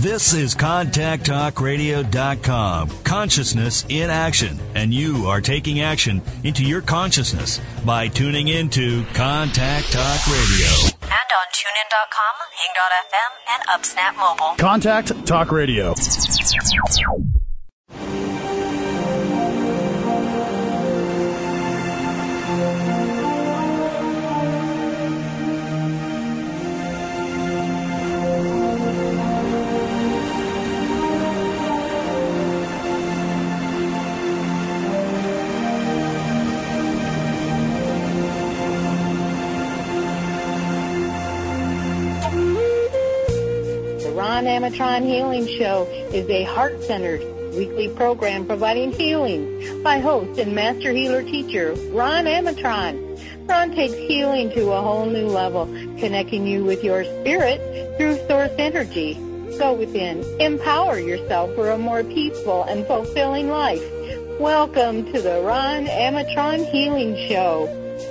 This is ContactTalkRadio.com. Consciousness in action. And you are taking action into your consciousness by tuning into Contact Talk Radio. And on TuneIn.com, Hing.fm, and UpSnap Mobile. Contact Talk Radio. Ron Amatron Healing Show is a heart-centered weekly program providing healing by host and master healer teacher Ron Amatron. Ron takes healing to a whole new level, connecting you with your spirit through source energy. Go within, empower yourself for a more peaceful and fulfilling life. Welcome to the Ron Amatron Healing Show.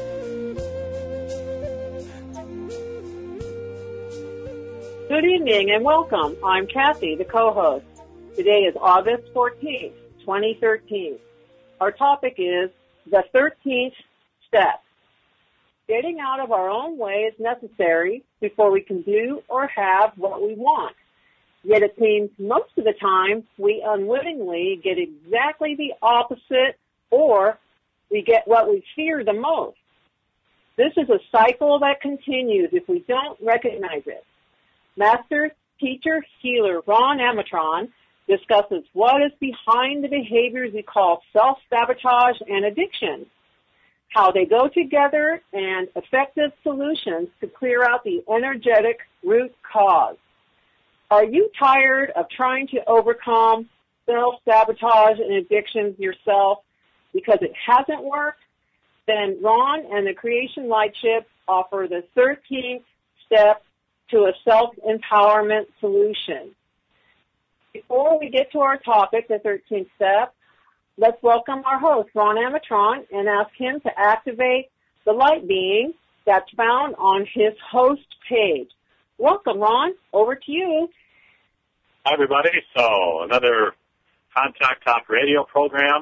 Good evening and welcome. I'm Kathy, the co-host. Today is August 14th, 2013. Our topic is the 13th step. Getting out of our own way is necessary before we can do or have what we want. Yet it seems most of the time we unwittingly get exactly the opposite, or we get what we fear the most. This is a cycle that continues if we don't recognize it. Master Teacher Healer Ron Amatron discusses what is behind the behaviors we call self-sabotage and addiction, how they go together, and effective solutions to clear out the energetic root cause. Are you tired of trying to overcome self-sabotage and addictions yourself because it hasn't worked? Then Ron and the Creation Lightship offer the 13th step to a self-empowerment solution. Before we get to our topic, the 13th step, let's welcome our host, Ron Amatron, and ask him to activate the light being that's found on his host page. Welcome, Ron. Over to you. Hi, everybody. So, another Contact Talk Radio program,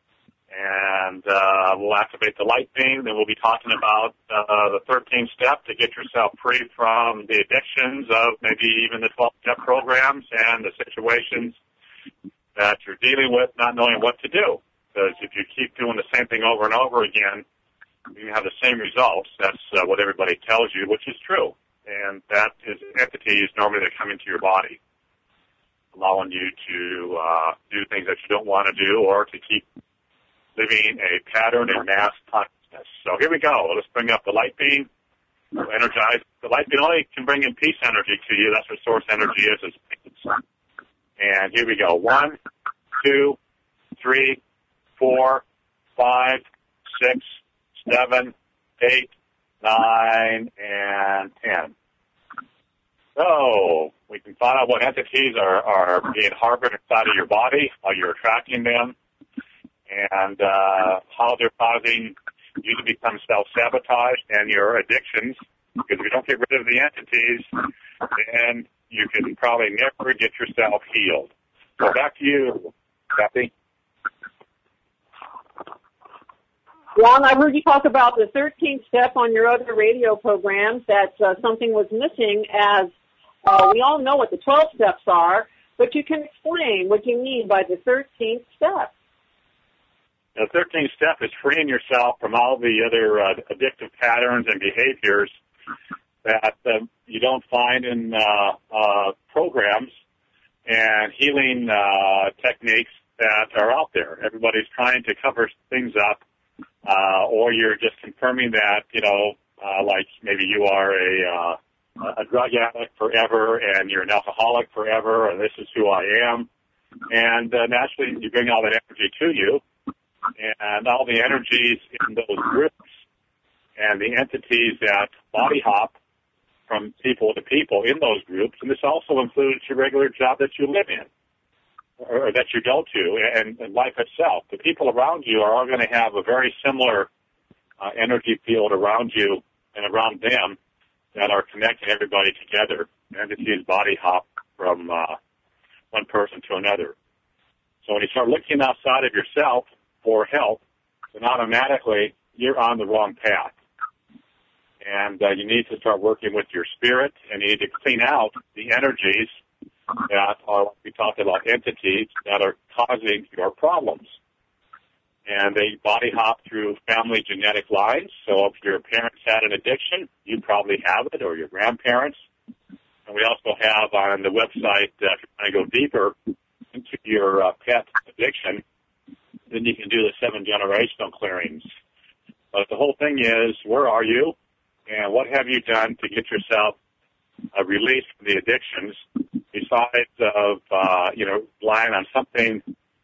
and we'll activate the light beam. Then we'll be talking about the 13th step to get yourself free from the addictions of maybe even the 12-step programs and the situations that you're dealing with, not knowing what to do. Because if you keep doing the same thing over and over again, you have the same results. That's what everybody tells you, which is true. And that is entities normally that come into your body, allowing you to do things that you don't want to do or to keep living a pattern in mass consciousness. So here we go. Let's bring up the light beam. We'll energize. The light beam only can bring in peace energy to you. That's what source energy is. And here we go. 1, 2, 3, 4, 5, 6, 7, 8, 9, and 10. So we can find out what entities are being harbored inside of your body, how you're attracting them, and how they're causing you to become self-sabotaged and your addictions. Because if you don't get rid of the entities, then you can probably never get yourself healed. So back to you, Kathy. Ron, I heard you talk about the 13th step on your other radio programs, that something was missing, as we all know what the 12 steps are, but you can explain what you mean by the 13th step. The 13th step is freeing yourself from all the other addictive patterns and behaviors that you don't find in programs and healing techniques that are out there. Everybody's trying to cover things up, or you're just confirming that, like maybe you are a drug addict forever and you're an alcoholic forever, and this is who I am. And naturally, you bring all that energy to you. And all the energies in those groups and the entities that body hop from people to people in those groups, and this also includes your regular job that you live in or that you go to, and life itself. The people around you are all going to have a very similar energy field around you and around them that are connecting everybody together. Entities body hop from one person to another. So when you start looking outside of yourself for help, then automatically you're on the wrong path. And you need to start working with your spirit, and you need to clean out the energies that are, we talked about, entities that are causing your problems. And they body hop through family genetic lines. So if your parents had an addiction, you probably have it, or your grandparents. And we also have on the website, if you want to go deeper into your pet addiction, then you can do the 7 generational clearings. But the whole thing is, where are you, and what have you done to get yourself released from the addictions, besides of relying on something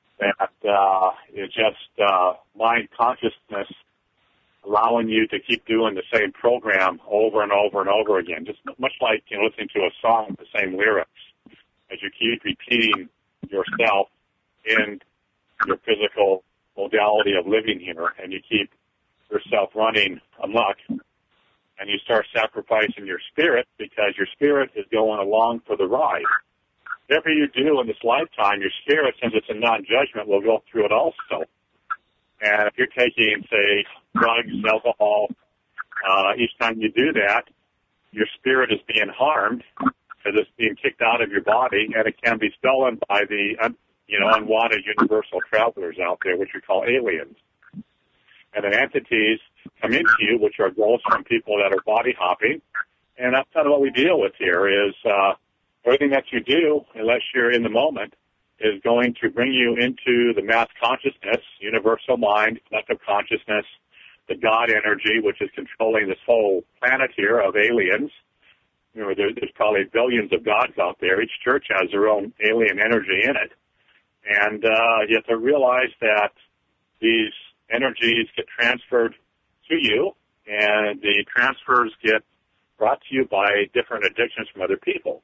that is just mind consciousness, allowing you to keep doing the same program over and over and over again, just much like listening to a song with the same lyrics, as you keep repeating yourself in your physical modality of living here, and you keep yourself running amok, and you start sacrificing your spirit because your spirit is going along for the ride. Whatever you do in this lifetime, your spirit, since it's a non-judgment, will go through it also. And if you're taking, say, drugs, alcohol, each time you do that, your spirit is being harmed because it's being kicked out of your body, and it can be stolen by the unwanted universal travelers out there, which we call aliens. And then entities come into you, which are ghosts from people that are body hopping. And that's kind of what we deal with here is everything that you do, unless you're in the moment, is going to bring you into the mass consciousness, universal mind, collective consciousness, the God energy, which is controlling this whole planet here of aliens. There's probably billions of gods out there. Each church has their own alien energy in it. And you have to realize that these energies get transferred to you, and the transfers get brought to you by different addictions from other people.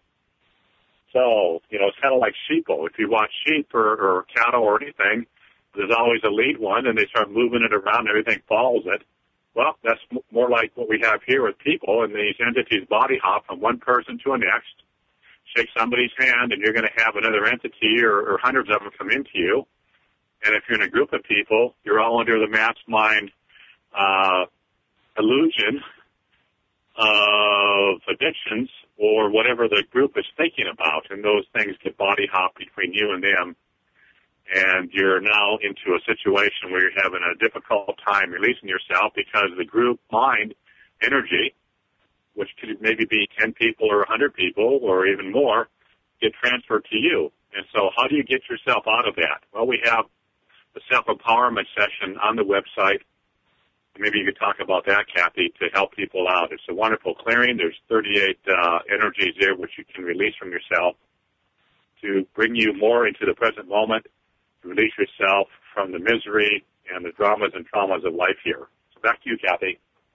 So, it's kind of like sheeple. If you watch sheep or cattle or anything, there's always a lead one, and they start moving it around, and everything follows it. Well, that's more like what we have here with people, and these entities body hop from one person to the next, shake somebody's hand, and you're going to have another entity or hundreds of them come into you. And if you're in a group of people, you're all under the mass mind illusion of addictions or whatever the group is thinking about. And those things get body hop between you and them. And you're now into a situation where you're having a difficult time releasing yourself because the group mind energy, which could maybe be 10 people or 100 people or even more, get transferred to you. And so how do you get yourself out of that? Well, we have the self-empowerment session on the website. Maybe you could talk about that, Kathy, to help people out. It's a wonderful clearing. There's 38 energies there which you can release from yourself to bring you more into the present moment, to release yourself from the misery and the dramas and traumas of life here. So back to you, Kathy.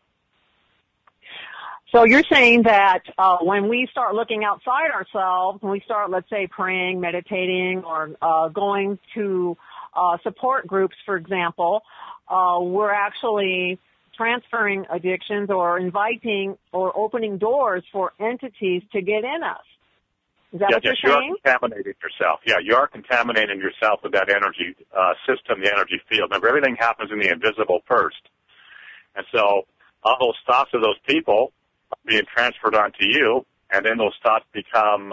So you're saying that when we start looking outside ourselves, when we start, let's say, praying, meditating, or going to support groups, for example, we're actually transferring addictions or inviting or opening doors for entities to get in us. Is that what you're saying? You're contaminating yourself. Yeah, you are contaminating yourself with that energy system, the energy field. Remember, everything happens in the invisible first. And so all those thoughts of those people are being transferred onto you, and then those thoughts become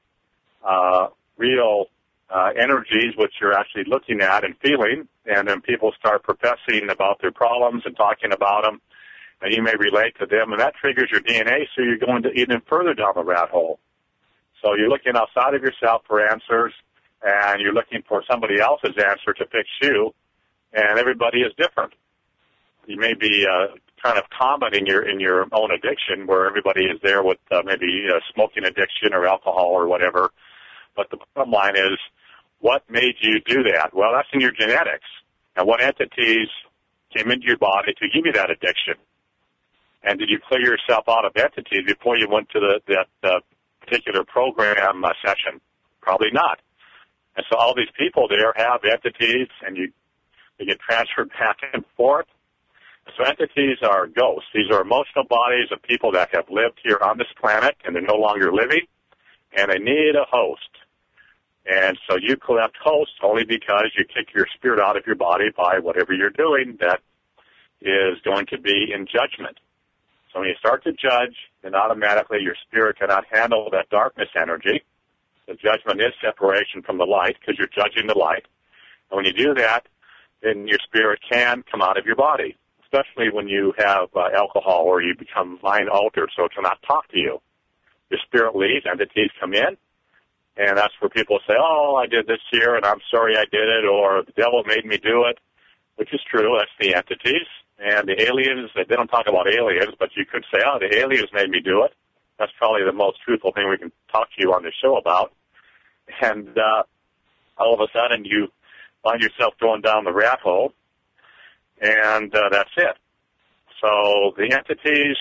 real energies which you're actually looking at and feeling, and then people start professing about their problems and talking about them, and you may relate to them, and that triggers your DNA, so you're going to even further down the rat hole. So you're looking outside of yourself for answers, and you're looking for somebody else's answer to fix you, and everybody is different. You may be kind of common in your own addiction, where everybody is there with maybe smoking addiction or alcohol or whatever, but the bottom line is, what made you do that? Well, that's in your genetics. And what entities came into your body to give you that addiction? And did you clear yourself out of entities before you went to that particular program session? Probably not. And so all these people there have entities, and they get transferred back and forth. So entities are ghosts. These are emotional bodies of people that have lived here on this planet, and they're no longer living, and they need a host. And so you collect hosts only because you kick your spirit out of your body by whatever you're doing that is going to be in judgment. So when you start to judge, then automatically your spirit cannot handle that darkness energy. The judgment is separation from the light because you're judging the light. And when you do that, then your spirit can come out of your body, especially when you have alcohol or you become mind altered so it cannot talk to you. Your spirit leaves, entities come in, and that's where people say, oh, I did this here and I'm sorry I did it, or the devil made me do it, which is true. That's the entities. And the aliens, they don't talk about aliens, but you could say, oh, the aliens made me do it. That's probably the most truthful thing we can talk to you on the show about. And all of a sudden you find yourself going down the rat hole, and that's it. So the entities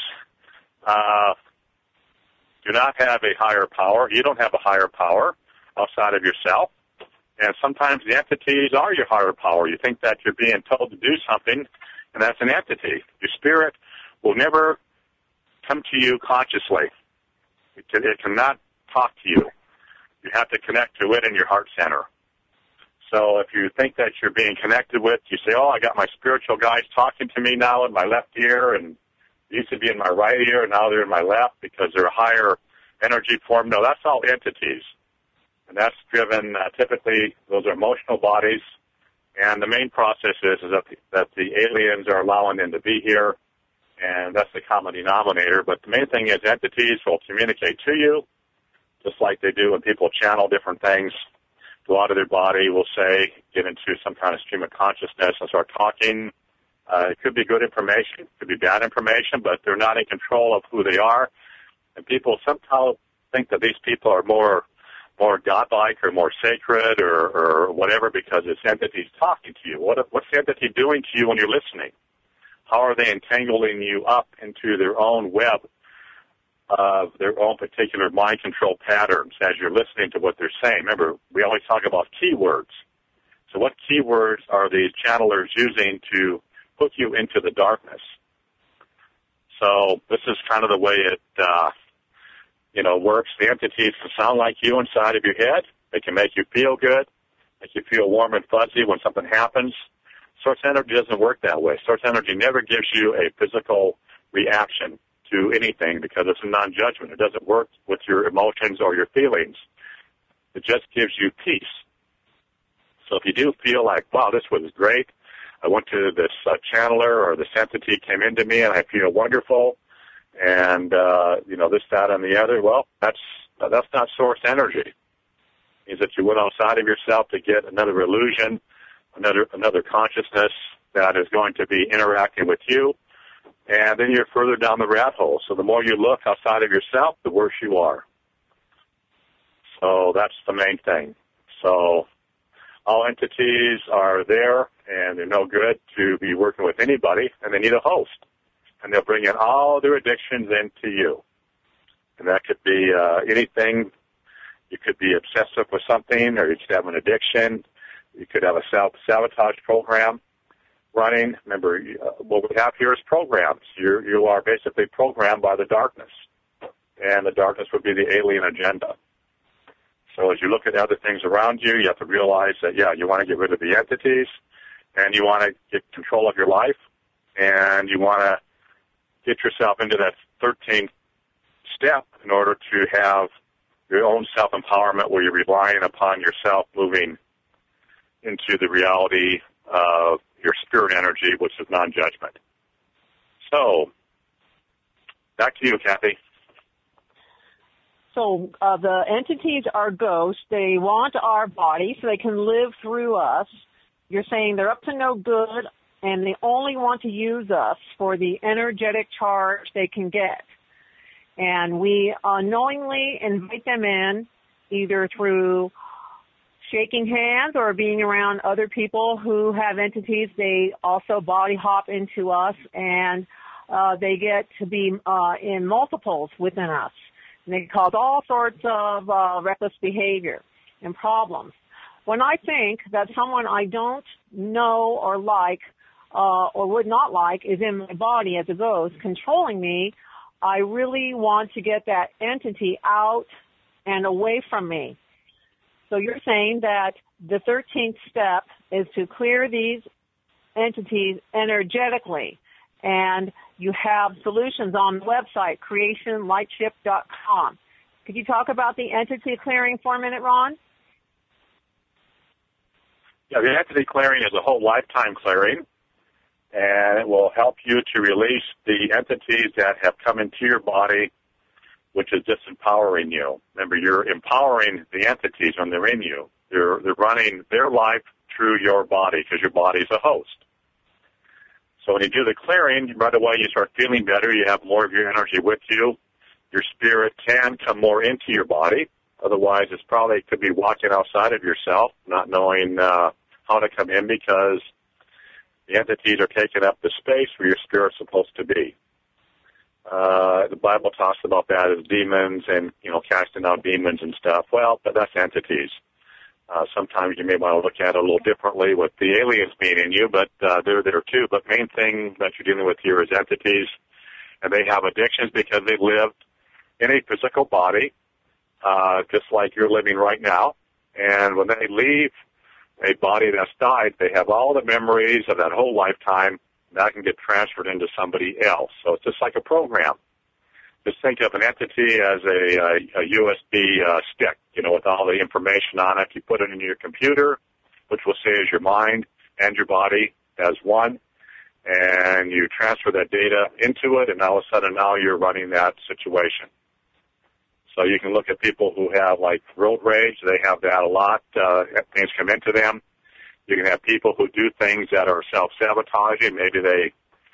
do not have a higher power. You don't have a higher power outside of yourself. And sometimes the entities are your higher power. You think that you're being told to do something, and that's an entity. Your spirit will never come to you consciously. It cannot talk to you. You have to connect to it in your heart center. So if you think that you're being connected with, you say, oh, I got my spiritual guides talking to me now in my left ear, and they used to be in my right ear, and now they're in my left because they're a higher energy form. No, that's all entities. And that's driven, typically, those are emotional bodies. And the main process is that the aliens are allowing them to be here, and that's the common denominator. But the main thing is entities will communicate to you, just like they do when people channel different things. Go out of their body, will say, get into some kind of stream of consciousness and start talking. It could be good information, it could be bad information, but they're not in control of who they are. And people somehow think that these people are more godlike or more sacred or whatever because it's entities talking to you. What's the entity doing to you when you're listening? How are they entangling you up into their own web of their own particular mind control patterns as you're listening to what they're saying? Remember, we always talk about keywords. So what keywords are these channelers using to put you into the darkness? So this is kind of the way it works. The entities can sound like you inside of your head. They can make you feel good, make you feel warm and fuzzy when something happens. Source energy doesn't work that way. Source energy never gives you a physical reaction to anything because it's a non-judgment. It doesn't work with your emotions or your feelings. It just gives you peace. So if you do feel like, wow, this was great, I went to this channeler or this entity came into me and I feel wonderful, and this, that, and the other, well, that's not source energy. It means that you went outside of yourself to get another illusion, another consciousness that is going to be interacting with you, and then you're further down the rat hole. So the more you look outside of yourself, the worse you are. So that's the main thing. So all entities are there, and they're no good to be working with anybody, and they need a host. And they'll bring in all their addictions into you. And that could be anything. You could be obsessive with something, or you could have an addiction. You could have a self-sabotage program running. Remember, what we have here is programs. You are basically programmed by the darkness, and the darkness would be the alien agenda. So as you look at other things around you, you have to realize that, you want to get rid of the entities, and you want to get control of your life, and you want to get yourself into that 13th step in order to have your own self-empowerment where you're relying upon yourself moving into the reality of your spirit energy, which is non-judgment. So, back to you, Kathy. So the entities are ghosts. They want our body so they can live through us. You're saying they're up to no good, and they only want to use us for the energetic charge they can get. And we unknowingly invite them in, either through shaking hands or being around other people who have entities. They also body hop into us, and they get to be in multiples within us. And they cause all sorts of reckless behavior and problems. When I think that someone I don't know or like or would not like is in my body as a ghost controlling me, I really want to get that entity out and away from me. So you're saying that the 13th step is to clear these entities energetically, and you have solutions on the website, creationlightshift.com. Could you talk about the entity clearing for a minute, Ron? Yeah, the entity clearing is a whole lifetime clearing, and it will help you to release the entities that have come into your body, which is disempowering you. Remember, you're empowering the entities when they're in you. They're running their life through your body because your body is a host. So when you do the clearing, right away you start feeling better. You have more of your energy with you. Your spirit can come more into your body. Otherwise, it's probably could be walking outside of yourself, not knowing how to come in because the entities are taking up the space where your spirit's supposed to be. The Bible talks about that as demons and, casting out demons and stuff. Well, but that's entities. Sometimes you may want to look at it a little differently with the aliens being in you, but they're there too. But main thing that you're dealing with here is entities, and they have addictions because they lived in a physical body, just like you're living right now. And when they leave a body that's died, they have all the memories of that whole lifetime. That can get transferred into somebody else. So it's just like a program. Just think of an entity as a USB stick, with all the information on it. You put it in your computer, which will say is your mind and your body as one, and you transfer that data into it, and all of a sudden now you're running that situation. So you can look at people who have, like, road rage. They have that a lot. Things come into them. You can have people who do things that are self-sabotaging. Maybe they,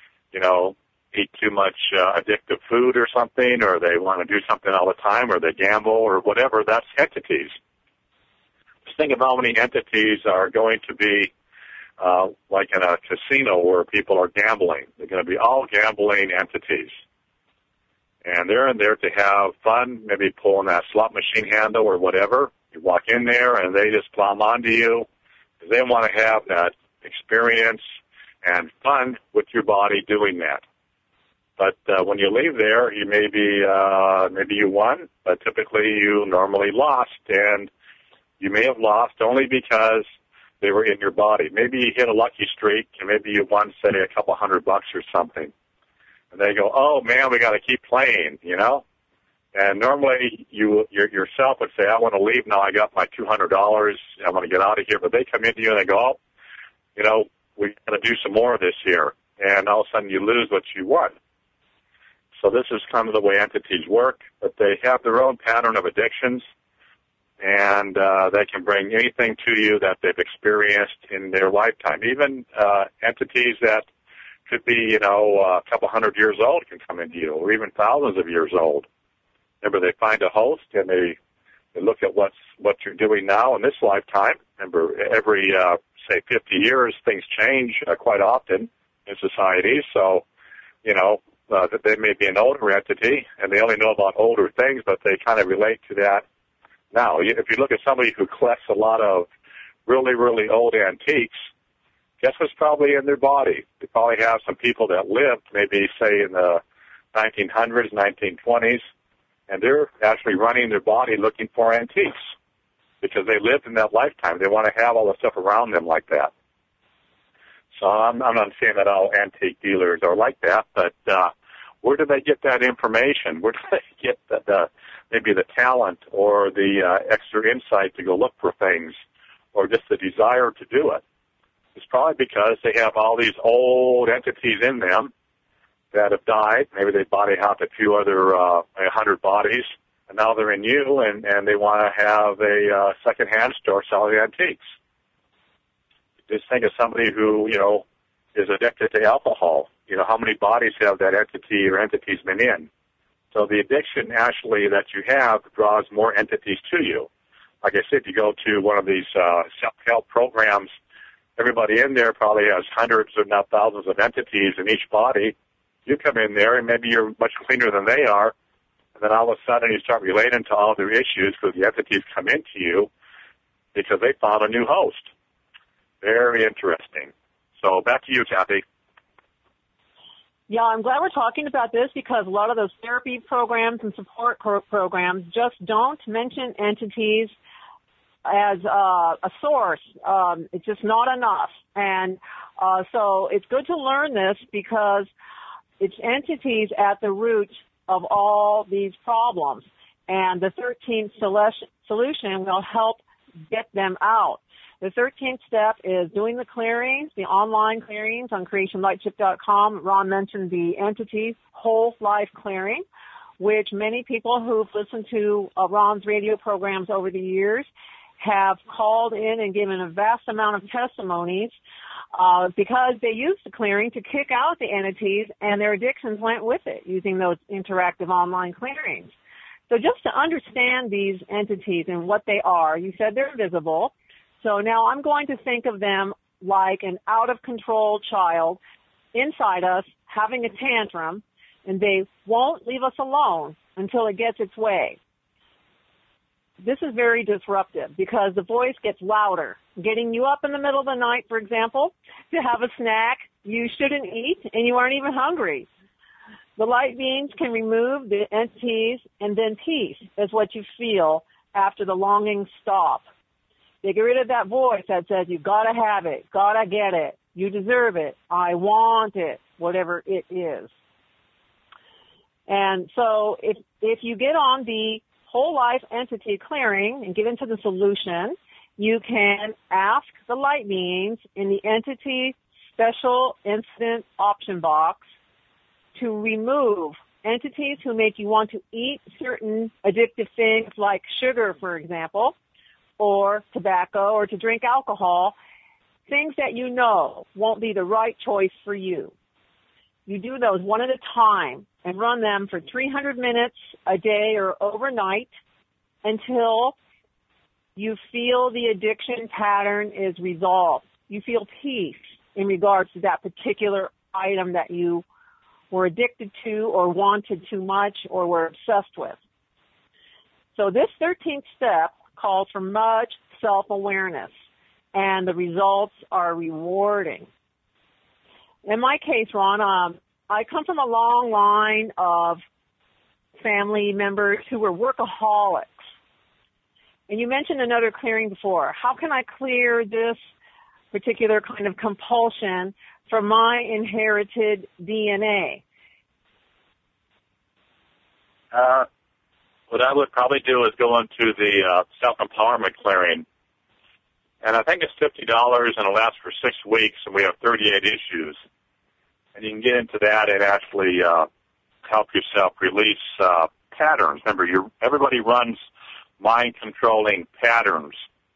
eat too much addictive food or something, or they want to do something all the time, or they gamble or whatever. That's entities. Just think of how many entities are going to be like in a casino where people are gambling. They're going to be all gambling entities. And they're in there to have fun, maybe pulling that slot machine handle or whatever. You walk in there and they just plumb onto you because they want to have that experience and fun with your body doing that. But when you leave there, you maybe you won, but typically you normally lost, and you may have lost only because they were in your body. Maybe you hit a lucky streak, and maybe you won, say, a couple $100 or something. And they go, oh, man, we got to keep playing, And normally you yourself would say, I want to leave now. I got my $200. I want to get out of here. But they come into you and they go, we got to do some more of this here. And all of a sudden you lose what you won. So this is kind of the way entities work. But they have their own pattern of addictions. And they can bring anything to you that they've experienced in their lifetime. Even entities that could be, a couple hundred years old can come into you, or even thousands of years old. Remember, they find a host and they look at what you're doing now in this lifetime. Remember, every, say, 50 years, things change quite often in society. So, that they may be an older entity and they only know about older things, but they kind of relate to that now. If you look at somebody who collects a lot of really, really old antiques, guess what's probably in their body? They probably have some people that lived maybe, say, in the 1900s, 1920s, and they're actually running their body looking for antiques because they lived in that lifetime. They want to have all the stuff around them like that. So I'm not saying that all antique dealers are like that, but where do they get that information? Where do they get maybe the talent or the extra insight to go look for things or just the desire to do it? It's probably because they have all these old entities in them that have died. Maybe they body hopped a few other 100 bodies, and now they're in you, and they want to have a second-hand store selling antiques. Just think of somebody who, is addicted to alcohol. How many bodies have that entity or entities been in? So the addiction actually that you have draws more entities to you. Like I said, you go to one of these self-help programs, everybody in there probably has hundreds, if not thousands, of entities in each body. You come in there, and maybe you're much cleaner than they are, and then all of a sudden you start relating to all their issues because the entities come into you because they found a new host. Very interesting. So back to you, Kathy. Yeah, I'm glad we're talking about this because a lot of those therapy programs and support programs just don't mention entities as a source. It's just not enough. And so it's good to learn this because it's entities at the root of all these problems. And the 13th solution will help get them out. The 13th step is doing the clearings, the online clearings on creationlightship.com. Ron mentioned the entities, whole life clearing, which many people who've listened to Ron's radio programs over the years have called in and given a vast amount of testimonies because they used the clearing to kick out the entities and their addictions went with it using those interactive online clearings. So just to understand these entities and what they are, you said they're visible. So now I'm going to think of them like an out-of-control child inside us having a tantrum, and they won't leave us alone until it gets its way. This is very disruptive because the voice gets louder, getting you up in the middle of the night, for example, to have a snack you shouldn't eat and you aren't even hungry. The light beams can remove the entities, and then peace is what you feel after the longings stop. They get rid of that voice that says, you gotta have it, gotta get it, you deserve it, I want it, whatever it is. And so if you get on the whole life entity clearing and get into the solution, you can ask the light beings in the entity special incident option box to remove entities who make you want to eat certain addictive things like sugar, for example, or tobacco, or to drink alcohol, things that you know won't be the right choice for you. You do those one at a time and run them for 300 minutes a day or overnight until you feel the addiction pattern is resolved. You feel peace in regards to that particular item that you were addicted to or wanted too much or were obsessed with. So this 13th step calls for much self-awareness, and the results are rewarding. In my case, Ron, I come from a long line of family members who were workaholics. And you mentioned another clearing before. How can I clear this particular kind of compulsion from my inherited DNA? What I would probably do is go into the self-empowerment clearing. And I think it's $50 and it'll last for 6 weeks, and we have 38 issues. And you can get into that and actually help yourself release patterns. Remember, everybody runs mind-controlling patterns,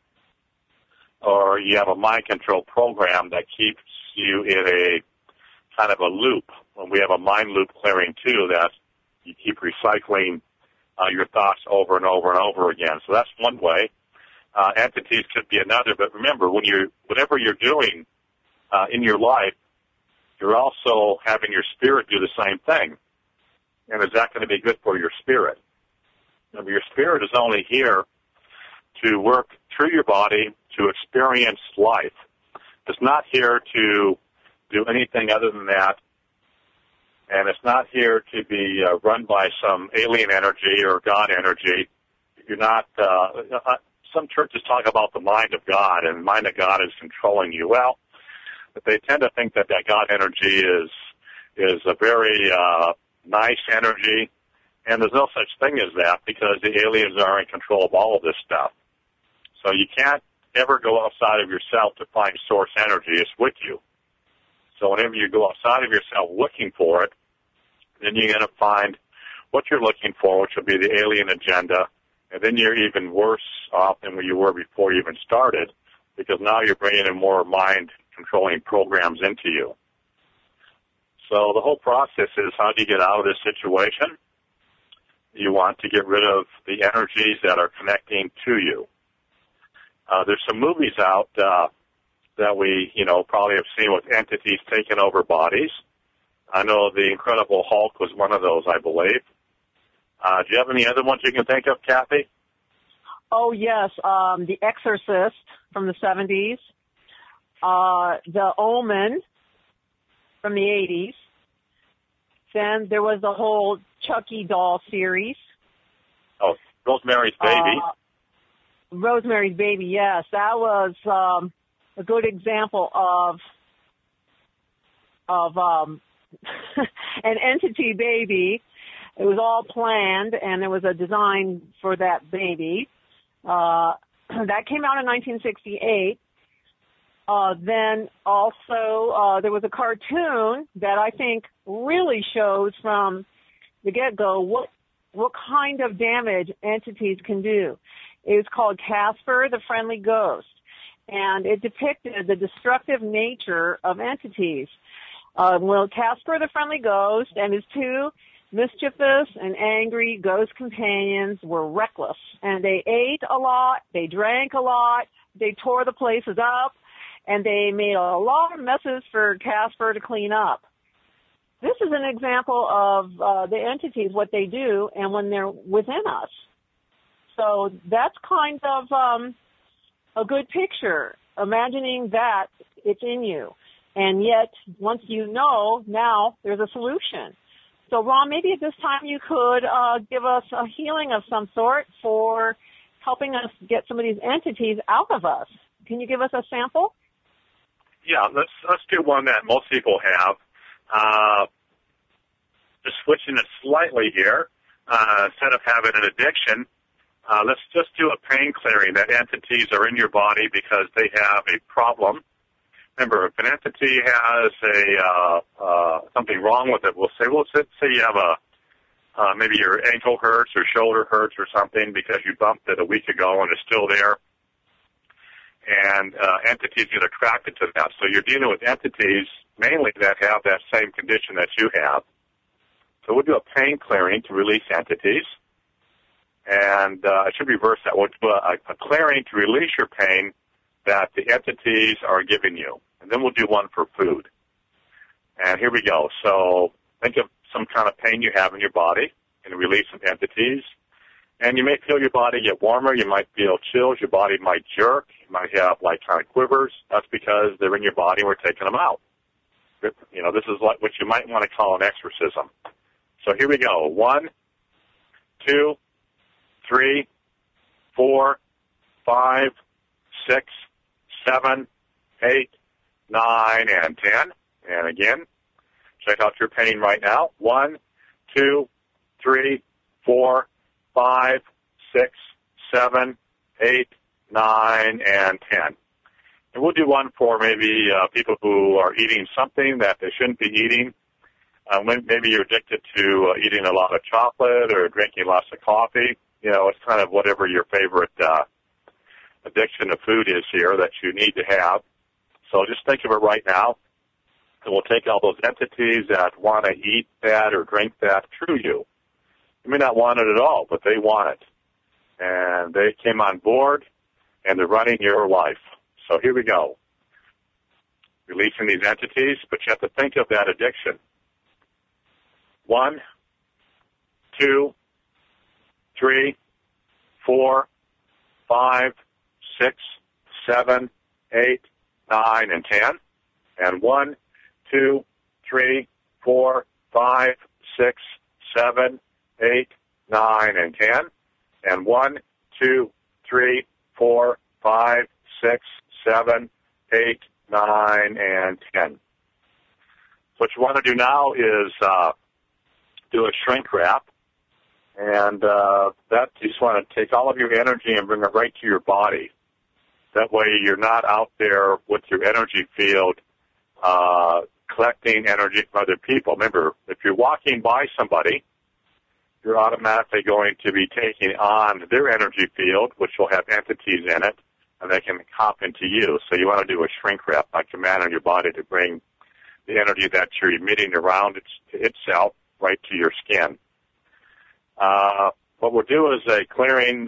or you have a mind control program that keeps you in a kind of a loop. When we have a mind loop clearing too, that you keep recycling your thoughts over and over and over again. So that's one way. Entities could be another. But remember, whatever you're doing in your life, you're also having your spirit do the same thing. And is that going to be good for your spirit? Remember, your spirit is only here to work through your body to experience life. It's not here to do anything other than that. And it's not here to be run by some alien energy or God energy. You're not, some churches talk about the mind of God, and the mind of God is controlling you. Well, but they tend to think that God energy is a very nice energy, and there's no such thing as that because the aliens are in control of all of this stuff. So you can't ever go outside of yourself to find source energy. It's with you. So whenever you go outside of yourself looking for it, then you're going to find what you're looking for, which will be the alien agenda, and then you're even worse off than where you were before you even started, because now you're bringing in more mind-controlling programs into you. So the whole process is, how do you get out of this situation? You want to get rid of the energies that are connecting to you. There's some movies out that we, probably have seen with entities taking over bodies. I know the Incredible Hulk was one of those, I believe. Do you have any other ones you can think of, Kathy? Oh, yes. The Exorcist from the 70s. The Omen from the 80s. Then there was the whole Chucky doll series. Oh, Rosemary's Baby. Rosemary's Baby, yes. That was a good example of an entity baby. It was all planned, and there was a design for that baby. That came out in 1968. Then also there was a cartoon that I think really shows from the get-go what kind of damage entities can do. It was called Casper the Friendly Ghost, and it depicted the destructive nature of entities. Casper the Friendly Ghost and his two mischievous and angry ghost companions were reckless, and they ate a lot, they drank a lot, they tore the places up, and they made a lot of messes for Casper to clean up. This is an example of the entities, what they do, and when they're within us. So that's kind of a good picture, imagining that it's in you. And yet, once you know, now there's a solution. So, Ron, maybe at this time you could give us a healing of some sort for helping us get some of these entities out of us. Can you give us a sample? Yeah, let's do one that most people have. Just switching it slightly here. Instead of having an addiction, let's just do a pain clearing. That entities are in your body because they have a problem. Remember, if an entity has something wrong with it, say you have maybe your ankle hurts or shoulder hurts or something because you bumped it a week ago and it's still there, and entities get attracted to that. So you're dealing with entities mainly that have that same condition that you have. So we'll do a pain clearing to release entities, and I should reverse that. We'll do a clearing to release your pain that the entities are giving you. And then we'll do one for food. And here we go. So think of some kind of pain you have in your body and release some entities. And you may feel your body get warmer. You might feel chills. Your body might jerk. You might have like kind of quivers. That's because they're in your body and we're taking them out. You know, this is like what you might want to call an exorcism. So here we go. 1, 2, 3, 4, 5, 6, 7, 8, 9, and 10. And again, check out your pain right now. 1, 2, 3, 4, 5, 6, 7, 8, 9, and 10. And we'll do one for maybe people who are eating something that they shouldn't be eating. Maybe you're addicted to eating a lot of chocolate or drinking lots of coffee. You know, it's kind of whatever your favorite addiction to food is here that you need to have. So just think of it right now, and we'll take all those entities that want to eat that or drink that through you. You may not want it at all, but they want it. And they came on board, and they're running your life. So here we go. Releasing these entities, but you have to think of that addiction. 1, 2, 3, 4, 5, 6, 7, 8, 9, and 10. And 1, 2, 3, 4, 5, 6, 7, 8, 9, and 10. And 1, 2, 3, 4, 5, 6, 7, 8, 9, and 10. What you want to do now is do a shrink wrap. And that you just want to take all of your energy and bring it right to your body. That way you're not out there with your energy field collecting energy from other people. Remember, if you're walking by somebody, you're automatically going to be taking on their energy field, which will have entities in it, and they can hop into you. So you want to do a shrink wrap by commanding your body to bring the energy that you're emitting around itself right to your skin. What we'll do is a clearing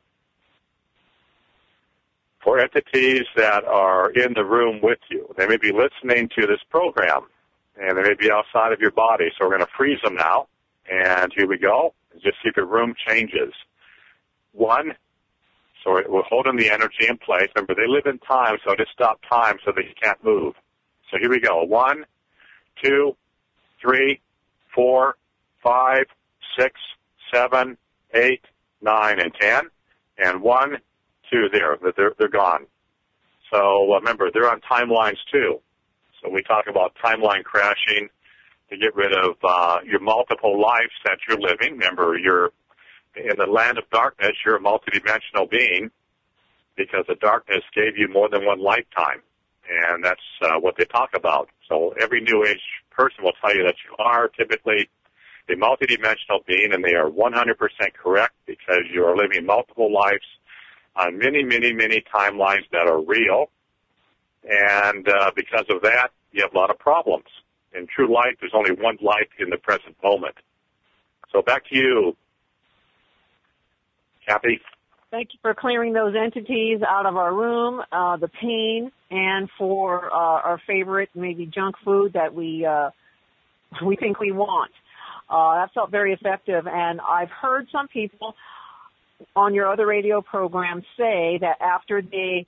for entities that are in the room with you. They may be listening to this program, and they may be outside of your body. So we're going to freeze them now. And here we go. Just see if your room changes. 1, so we're holding the energy in place. Remember, they live in time, so just stop time so that you can't move. So here we go. 1, 2, 3, 4, 5, 6, 7, 8, 9, and 10. And 1, too. They're gone. So remember, they're on timelines too. So we talk about timeline crashing to get rid of your multiple lives that you're living. Remember, you're in the land of darkness. You're a multidimensional being because the darkness gave you more than one lifetime, and that's what they talk about. So every New Age person will tell you that you are typically a multidimensional being, and they are 100% correct because you are living multiple lives on many, many, many timelines that are real. And because of that, you have a lot of problems. In true life, there's only one life in the present moment. So back to you, Kathy. Thank you for clearing those entities out of our room, the pain, and for our favorite, maybe junk food that we think we want. That felt very effective, and I've heard some people on your other radio program say that after they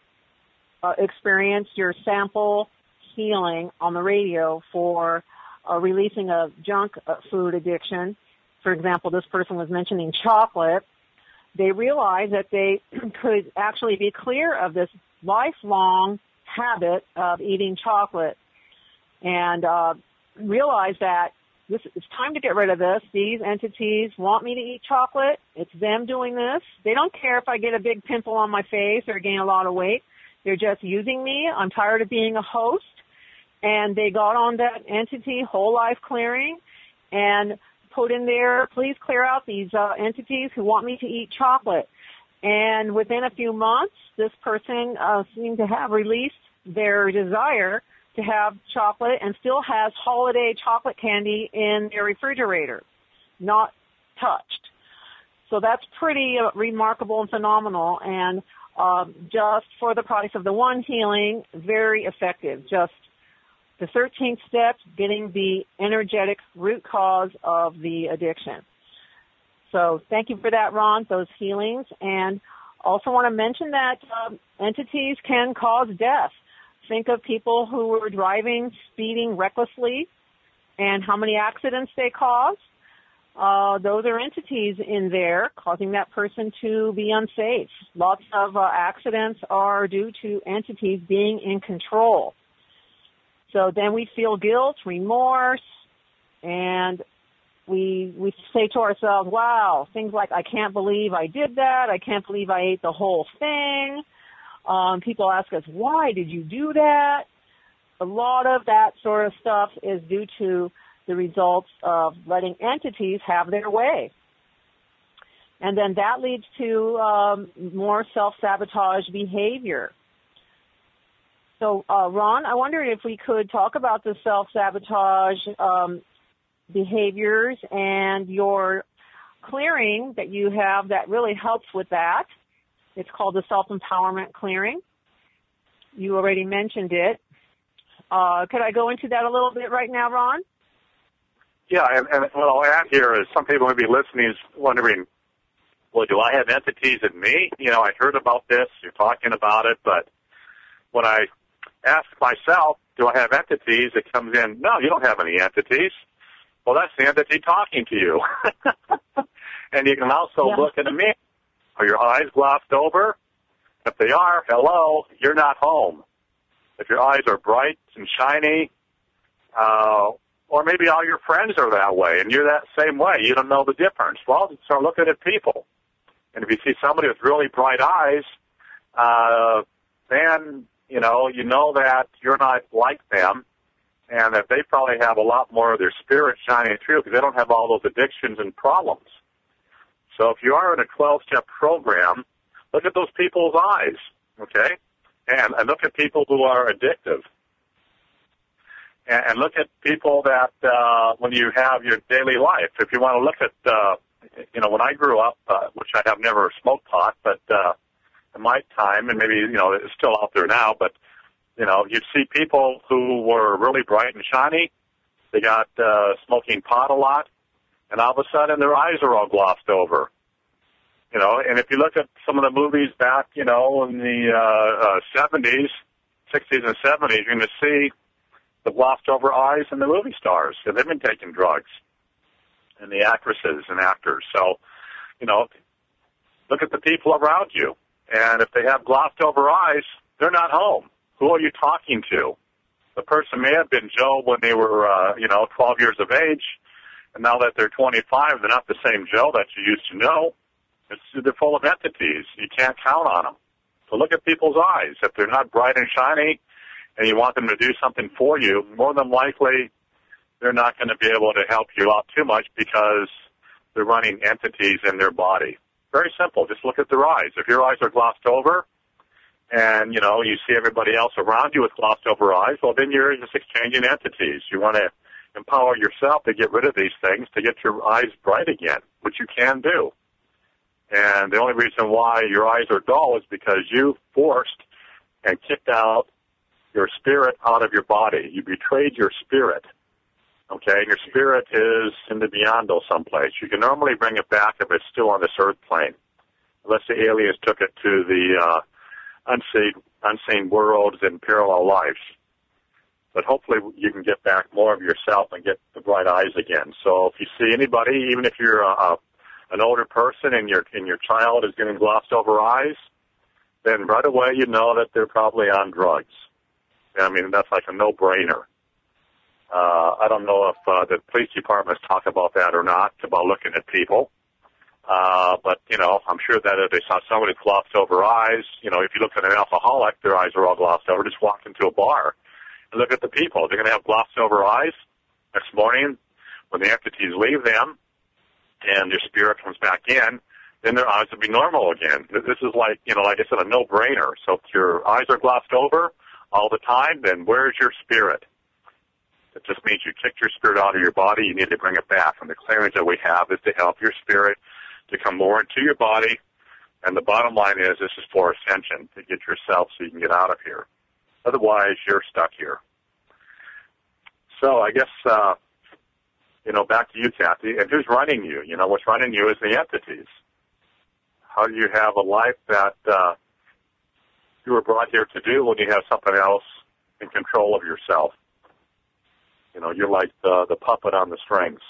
experienced your sample healing on the radio for releasing a junk food addiction, for example, this person was mentioning chocolate, they realized that they could actually be clear of this lifelong habit of eating chocolate and realized that it's time to get rid of this. These entities want me to eat chocolate. It's them doing this. They don't care if I get a big pimple on my face or gain a lot of weight. They're just using me. I'm tired of being a host. And they got on that entity, whole life clearing, and put in there, please clear out these entities who want me to eat chocolate. And within a few months, this person seemed to have released their desire to have chocolate and still has holiday chocolate candy in their refrigerator, not touched. So that's pretty remarkable and phenomenal. And just for the price of the one healing, very effective. Just the 13th step, getting the energetic root cause of the addiction. So thank you for that, Ron, those healings. And also want to mention that entities can cause death. Think of people who were driving, speeding recklessly, and how many accidents they cause. Those are entities in there causing that person to be unsafe. Lots of accidents are due to entities being in control. So then we feel guilt, remorse, and we say to ourselves, wow, things like, I can't believe I did that. I can't believe I ate the whole thing. People ask us, why did you do that? A lot of that sort of stuff is due to the results of letting entities have their way. And then that leads to more self-sabotage behavior. So, Ron, I wondered if we could talk about the self-sabotage behaviors and your clearing that you have that really helps with that. It's called the self-empowerment clearing. You already mentioned it. Could I go into that a little bit right now, Ron? Yeah, and what I'll add here is some people may be listening is wondering, well, do I have entities in me? You know, I heard about this, you're talking about it, but when I ask myself, do I have entities, it comes in, no, you don't have any entities. Well, that's the entity talking to you. And you can also look in the mirror. Are your eyes glossed over? If they are, hello, you're not home. If your eyes are bright and shiny, or maybe all your friends are that way, and you're that same way. You don't know the difference. Well, start looking at people. And if you see somebody with really bright eyes, then, you know that you're not like them, and that they probably have a lot more of their spirit shining through because they don't have all those addictions and problems. So if you are in a 12-step program, look at those people's eyes, okay? And look at people who are addictive. And look at people that, when you have your daily life, if you want to look at, when I grew up, which I have never smoked pot, but in my time, and maybe, it's still out there now, but, you'd see people who were really bright and shiny. They got smoking pot a lot, and all of a sudden their eyes are all glossed over. And if you look at some of the movies back, in the 70s, 60s and 70s, you're going to see the glossed over eyes in the movie stars, because they've been taking drugs, and the actresses and actors. So, look at the people around you. And if they have glossed over eyes, they're not home. Who are you talking to? The person may have been Joe when they were, 12 years of age, and now that they're 25, they're not the same Joe that you used to know. They're full of entities. You can't count on them. So look at people's eyes. If they're not bright and shiny and you want them to do something for you, more than likely they're not going to be able to help you out too much because they're running entities in their body. Very simple. Just look at their eyes. If your eyes are glossed over and, you see everybody else around you with glossed over eyes, well, then you're just exchanging entities. You want to empower yourself to get rid of these things, to get your eyes bright again, which you can do. And the only reason why your eyes are dull is because you forced and kicked out your spirit out of your body. You betrayed your spirit. Okay, your spirit is in the beyond someplace. You can normally bring it back if it's still on this earth plane, unless the aliens took it to the unseen worlds and parallel lives. But hopefully you can get back more of yourself and get the bright eyes again. So if you see anybody, even if you're an older person and your child is getting glossed over eyes, then right away you know that they're probably on drugs. I mean, that's like a no-brainer. I don't know if the police departments talk about that or not, about looking at people. But, I'm sure that if they saw somebody with glossed over eyes, if you look at an alcoholic, their eyes are all glossed over, just walk into a bar and look at the people. They're going to have glossed over eyes next morning when the entities leave them and their spirit comes back in, then their eyes will be normal again. This is like I said, a no-brainer. So if your eyes are glossed over all the time, then where's your spirit? It just means you kicked your spirit out of your body. You need to bring it back. And the clearance that we have is to help your spirit to come more into your body. And the bottom line is this is for ascension, to get yourself so you can get out of here. Otherwise, you're stuck here. So I guess, back to you, Kathy. And who's running you? What's running you is the entities. How do you have a life that you were brought here to do when you have something else in control of yourself? You're like the puppet on the strings.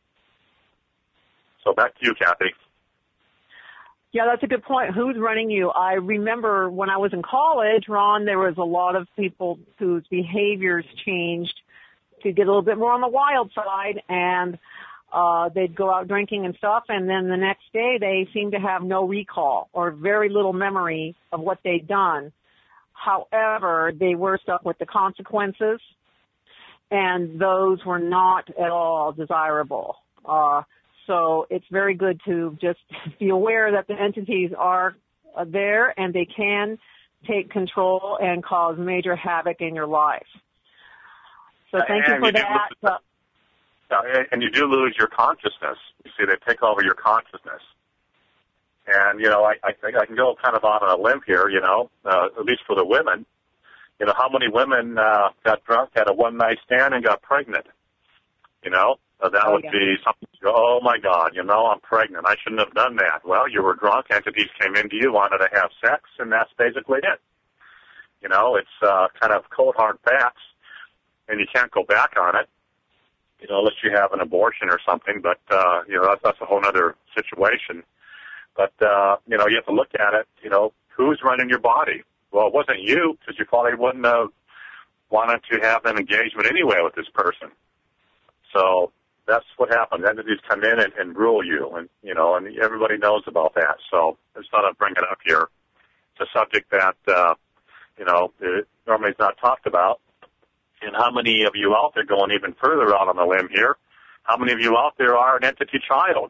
So back to you, Kathy. Yeah, that's a good point. Who's running you? I remember when I was in college, Ron, there was a lot of people whose behaviors changed to get a little bit more on the wild side, and they'd go out drinking and stuff, and then the next day they seemed to have no recall or very little memory of what they'd done. However, they were stuck with the consequences, and those were not at all desirable. So it's very good to just be aware that the entities are there and they can take control and cause major havoc in your life. So thank you for that. And you do lose your consciousness. You see, they take over your consciousness. And, I think I can go kind of out on a limb here, at least for the women. How many women got drunk, had a one-night stand, and got pregnant? That would be something to go, oh, my God, I'm pregnant. I shouldn't have done that. Well, you were drunk. Entities came into you, wanted to have sex, and that's basically it. It's kind of cold, hard facts, and you can't go back on it, unless you have an abortion or something. But, that's a whole other situation. But, you have to look at it, who's running your body? Well, it wasn't you, because you probably wouldn't have wanted to have an engagement anyway with this person. So that's what happens. Entities come in and rule you, and everybody knows about that. So I just thought I'd bring it up here. It's a subject that, normally is not talked about. And how many of you out there, going even further out on the limb here, how many of you out there are an entity child?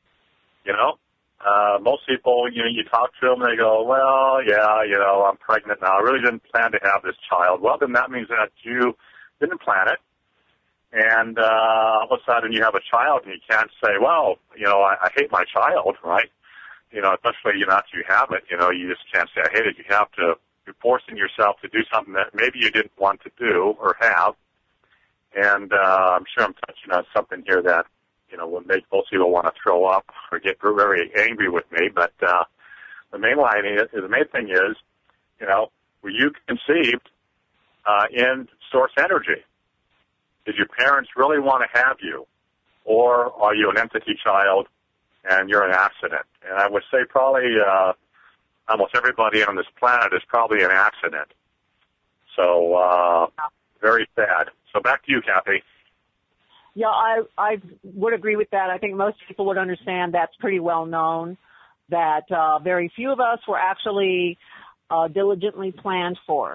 Most people, you talk to them, and they go, well, yeah, I'm pregnant now. I really didn't plan to have this child. Well, then that means that you didn't plan it. And all of a sudden you have a child, and you can't say, well, I hate my child, right? Especially after you have it, you just can't say I hate it. You're forcing yourself to do something that maybe you didn't want to do or have. And I'm sure I'm touching on something here that, would make most people want to throw up or get very angry with me. But the main thing is, were you conceived in source energy? Did your parents really want to have you? Or are you an entity child and you're an accident? And I would say probably almost everybody on this planet is probably an accident. So, very sad. So back to you, Kathy. Yeah, I would agree with that. I think most people would understand that's pretty well known, that very few of us were actually diligently planned for.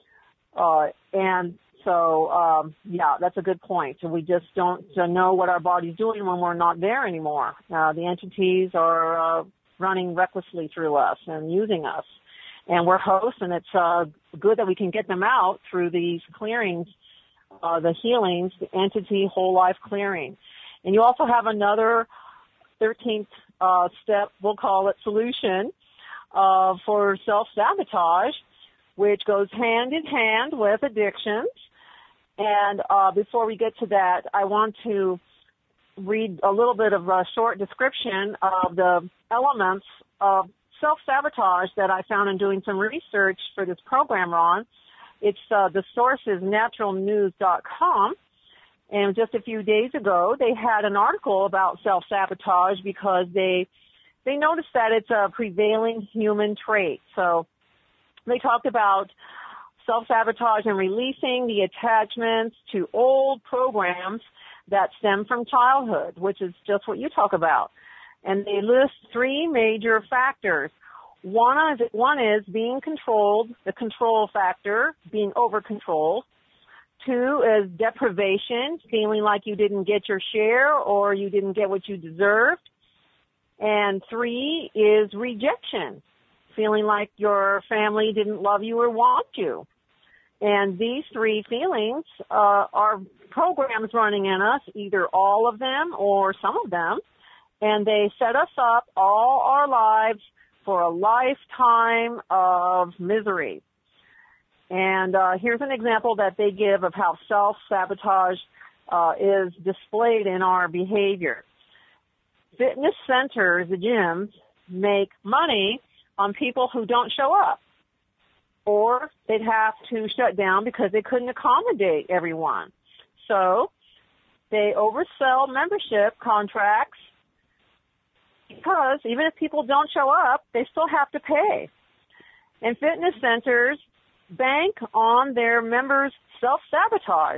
And so, yeah, that's a good point. And we just don't know what our body's doing when we're not there anymore. The entities are running recklessly through us and using us. And we're hosts, and it's good that we can get them out through these clearings, the healings, the entity whole life clearing. And you also have another 13th step, we'll call it solution, for self-sabotage, which goes hand in hand with addictions. And before we get to that, I want to read a little bit of a short description of the elements of self-sabotage that I found in doing some research for this program, Ron. It's the source is naturalnews.com. And just a few days ago, they had an article about self-sabotage because they noticed that it's a prevailing human trait. So they talked about self-sabotage and releasing the attachments to old programs that stem from childhood, which is just what you talk about. And they list three major factors. One is being controlled, the control factor, being over-controlled. Two is deprivation, feeling like you didn't get your share or you didn't get what you deserved. And three is rejection, feeling like your family didn't love you or want you. And these three feelings are programs running in us, either all of them or some of them, and they set us up all our lives for a lifetime of misery. And here's an example that they give of how self-sabotage is displayed in our behavior. Fitness centers, the gyms, make money on people who don't show up, or they'd have to shut down because they couldn't accommodate everyone. So they oversell membership contracts because even if people don't show up, they still have to pay. And fitness centers bank on their members' self-sabotage.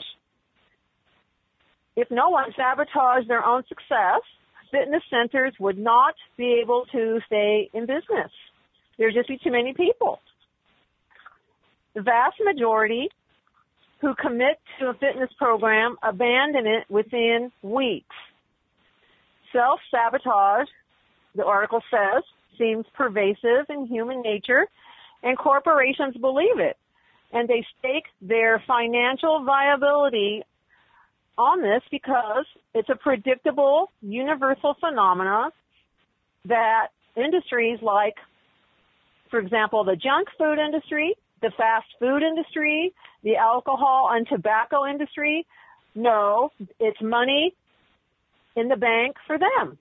If no one sabotaged their own success, fitness centers would not be able to stay in business. There'd just be too many people. The vast majority who commit to a fitness program abandon it within weeks. Self-sabotage, the article says, seems pervasive in human nature, and corporations believe it. And they stake their financial viability on this because it's a predictable, universal phenomena that industries like, for example, the junk food industry, the fast food industry, the alcohol and tobacco industry, know it's money in the bank for them.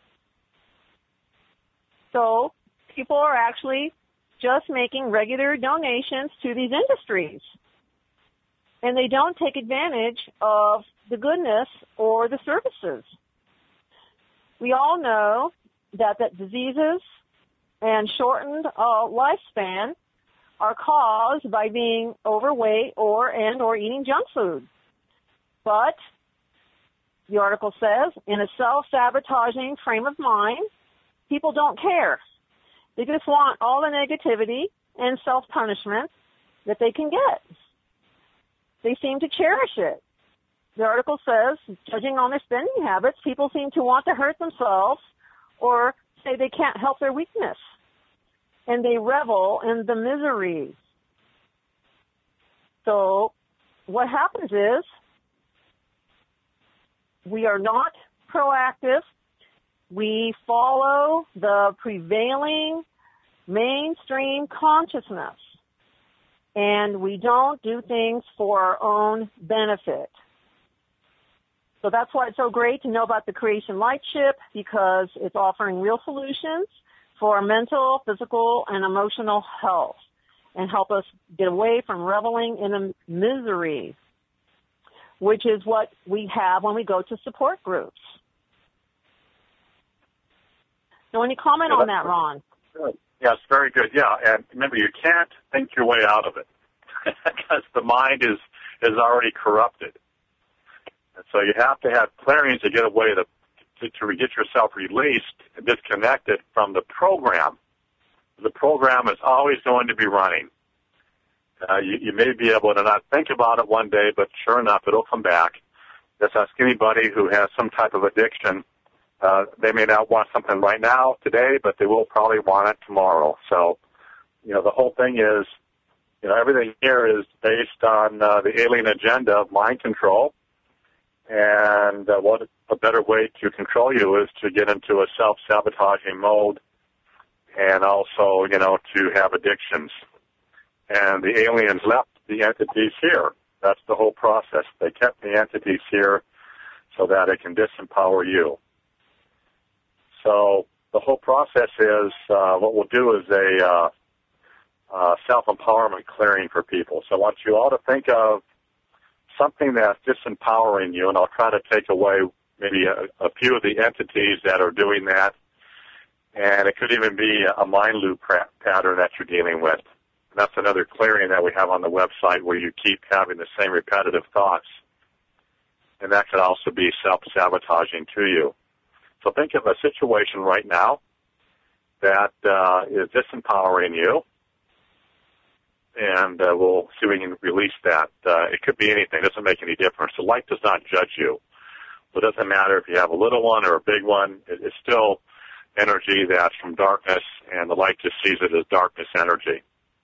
So people are actually just making regular donations to these industries. And they don't take advantage of the goodness or the services. We all know that diseases and shortened lifespan are caused by being overweight or eating junk food. But the article says, in a self-sabotaging frame of mind, people don't care. They just want all the negativity and self-punishment that they can get. They seem to cherish it. The article says, judging on their spending habits, people seem to want to hurt themselves or say they can't help their weakness. And they revel in the misery. So what happens is we are not proactive. We follow the prevailing mainstream consciousness, and we don't do things for our own benefit. So that's why it's so great to know about the Creation Light Ship, because it's offering real solutions for our mental, physical, and emotional health and help us get away from reveling in the misery, which is what we have when we go to support groups. So any comment on that, Ron? Yes, very good. Yeah, and remember, you can't think your way out of it because the mind is already corrupted. And so you have to have clearings to get away to get yourself released and disconnected from the program. The program is always going to be running. You may be able to not think about it one day, but sure enough, it'll come back. Just ask anybody who has some type of addiction. They may not want something right now, today, but they will probably want it tomorrow. So, the whole thing is, everything here is based on the alien agenda of mind control. And what a better way to control you is to get into a self-sabotaging mode and also, to have addictions. And the aliens left the entities here. That's the whole process. They kept the entities here so that it can disempower you. So the whole process is, what we'll do is a self-empowerment clearing for people. So I want you all to think of something that's disempowering you, and I'll try to take away maybe a few of the entities that are doing that. And it could even be a mind loop pattern that you're dealing with. And that's another clearing that we have on the website where you keep having the same repetitive thoughts. And that could also be self-sabotaging to you. So think of a situation right now that is disempowering you, and we'll see if we can release that. It could be anything. It doesn't make any difference. The light does not judge you. It doesn't matter if you have a little one or a big one. It's still energy that's from darkness, and the light just sees it as darkness energy.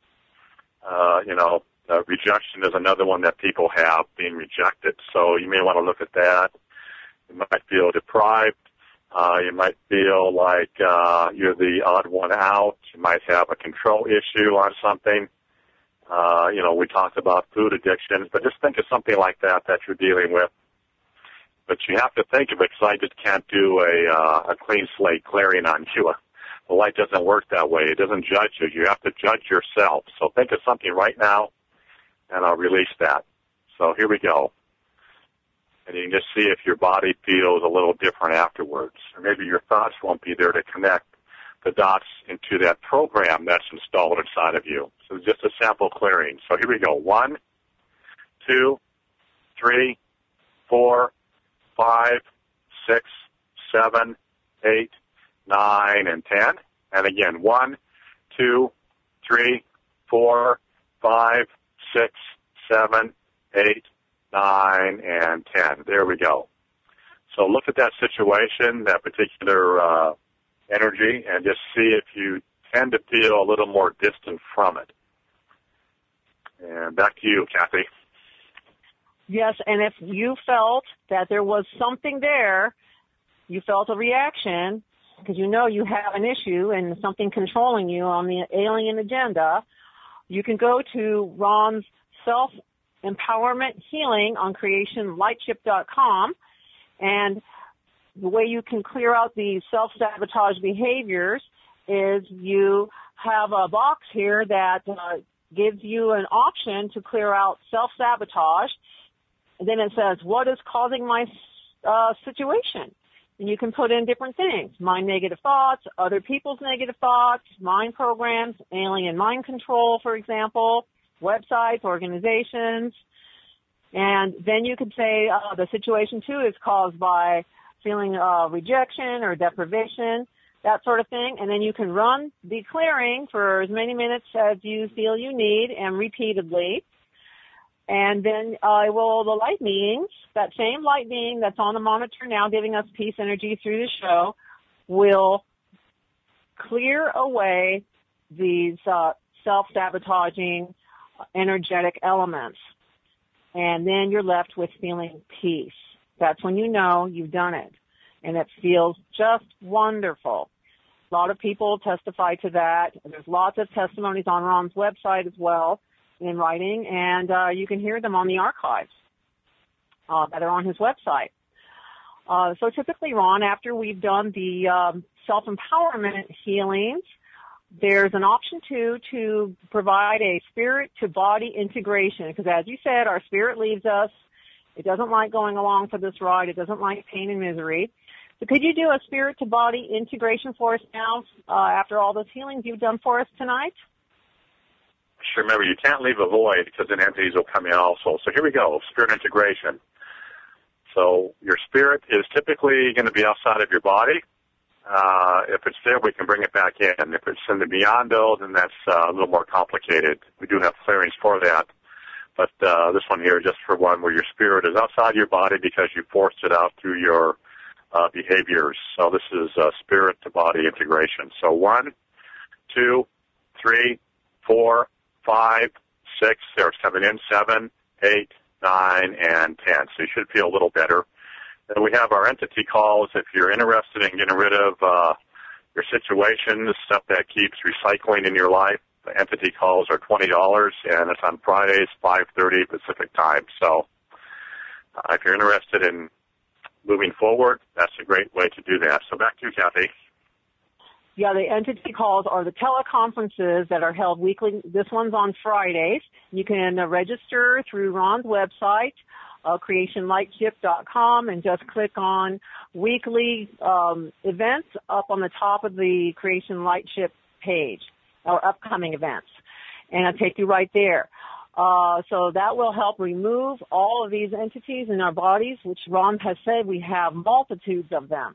Rejection is another one that people have, being rejected. So you may want to look at that. You might feel deprived. You might feel like you're the odd one out. You might have a control issue on something. We talked about food addictions, but just think of something like that you're dealing with. But you have to think of it, because I just can't do a clean slate clearing on you. The light doesn't work that way. It doesn't judge you. You have to judge yourself. So think of something right now, and I'll release that. So here we go. And you can just see if your body feels a little different afterwards. Or maybe your thoughts won't be there to connect the dots into that program that's installed inside of you. So it's just a sample clearing. So here we go. 1, 2, 3, 4, 5, 6, 7, 8, 9, and 10. And again, 1, 2, 3, 4, 5, 6, 7, 8, 9, and 10. There we go. So look at that situation, that particular energy, and just see if you tend to feel a little more distant from it. And back to you, Kathy. Yes, and if you felt that there was something there, you felt a reaction, because you have an issue and something controlling you on the alien agenda, you can go to Ron's Self-Empowerment Healing on CreationLightship.com, and the way you can clear out these self-sabotage behaviors is you have a box here that gives you an option to clear out self-sabotage. And then it says, what is causing my situation? And you can put in different things: my negative thoughts, other people's negative thoughts, mind programs, alien mind control, for example, websites, organizations. And then you could say the situation, too, is caused by feeling rejection or deprivation, that sort of thing. And then you can run the clearing for as many minutes as you feel you need, and repeatedly. And then the light beings, that same light being that's on the monitor now giving us peace energy through the show, will clear away these self-sabotaging energetic elements. And then you're left with feeling peace. That's when you know you've done it. And it feels just wonderful. A lot of people testify to that. There's lots of testimonies on Ron's website as well, in writing, and you can hear them on the archives that are on his website. So typically, Ron, after we've done the self-empowerment healings, there's an option, too, to provide a spirit-to-body integration, because as you said, our spirit leaves us. It doesn't like going along for this ride. It doesn't like pain and misery. So could you do a spirit-to-body integration for us now after all those healings you've done for us tonight? Sure. Remember, you can't leave a void because then entities will come in also. So here we go, spirit integration. So your spirit is typically going to be outside of your body. If it's there, we can bring it back in. If it's in the beyond, though, then that's a little more complicated. We do have clearings for that. But this one here is just for one where your spirit is outside your body because you forced it out through your behaviors. So this is spirit-to-body integration. So 1, 2, 3, 4, 5, 6, there it's coming in, 7, 8, 9, and 10. So you should feel a little better. Then we have our entity calls. If you're interested in getting rid of your situations, stuff that keeps recycling in your life, the entity calls are $20, and it's on Fridays, 5:30 Pacific time. So if you're interested in moving forward, that's a great way to do that. So back to you, Kathy. Yeah, the entity calls are the teleconferences that are held weekly. This one's on Fridays. You can register through Ron's website, creationlightship.com, and just click on weekly events up on the top of the Creation Lightship page, or upcoming events. And I'll take you right there. So that will help remove all of these entities in our bodies, which Ron has said we have multitudes of them.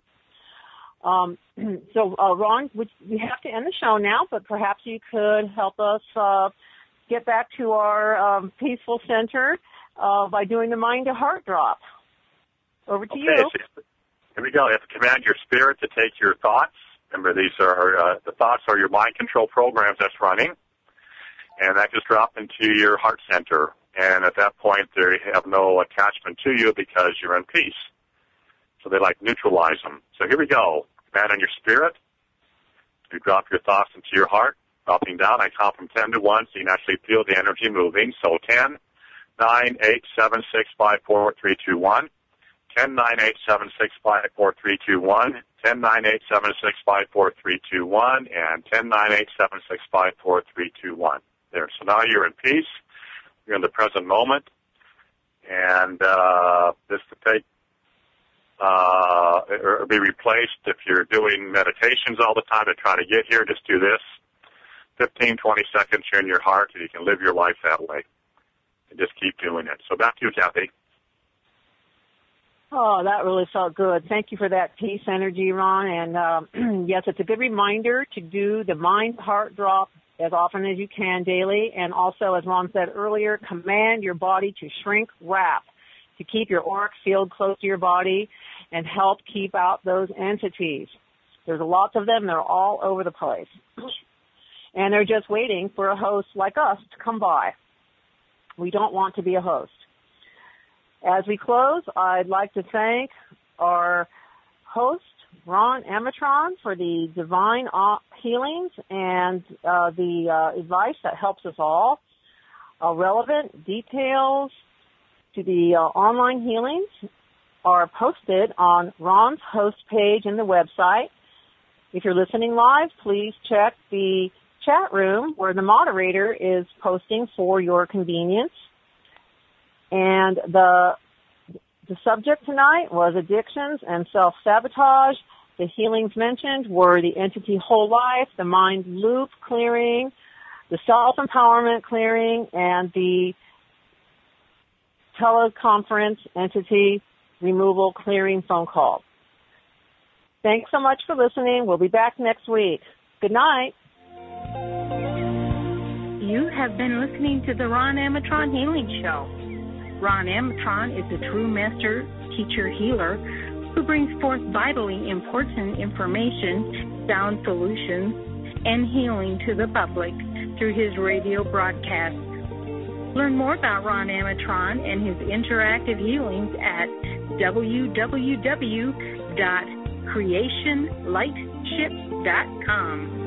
Ron, we have to end the show now, but perhaps you could help us get back to our peaceful center by doing the mind-to-heart drop. Over to you. So here we go. You have to command your spirit to take your thoughts. Remember, these are the thoughts are your mind control programs that's running, and that just drop into your heart center. And at that point, they have no attachment to you because you're in peace. So they neutralize them. So here we go. Command on your spirit. You drop your thoughts into your heart, dropping down. I count from 10 to 1, so you can actually feel the energy moving. So 10, 9, 8, 7, 6, 5, 4, 3, 2, 1. 10, 9, 8, 7, 6, 5, 4, 3, 2, 1. 10, 9, 8, 7, 6, 5, 4, 3, 2, 1. And 10, 9, 8, 7, 6, 5, 4, 3, 2, 1. There. So now you're in peace. You're in the present moment. And this to take or be replaced. If you're doing meditations all the time to try to get here, just do this. 15, 20 seconds, you're in your heart, and you can live your life that way. And just keep doing it. So back to you, Kathy. Oh, that really felt good. Thank you for that peace energy, Ron. And yes, it's a good reminder to do the mind-heart drop as often as you can daily. And also, as Ron said earlier, command your body to shrink wrap, to keep your auric field close to your body and help keep out those entities. There's lots of them. They're all over the place. And they're just waiting for a host like us to come by. We don't want to be a host. As we close, I'd like to thank our host, Ron Amatron, for the divine healings and the advice that helps us all. Relevant details to the online healings are posted on Ron's host page in the website. If you're listening live, please check the chat room where the moderator is posting for your convenience. And the subject tonight was addictions and self-sabotage. The healings mentioned were the entity whole life, the mind loop clearing, the self-empowerment clearing, and the teleconference entity removal clearing phone call. Thanks so much for listening. We'll be back next week. Good night. You have been listening to the Ron Amatron Healing Show. Ron Amatron is a true master teacher healer who brings forth vitally important information, sound solutions, and healing to the public through his radio broadcasts. Learn more about Ron Amatron and his interactive healings at www.creationlightship.com.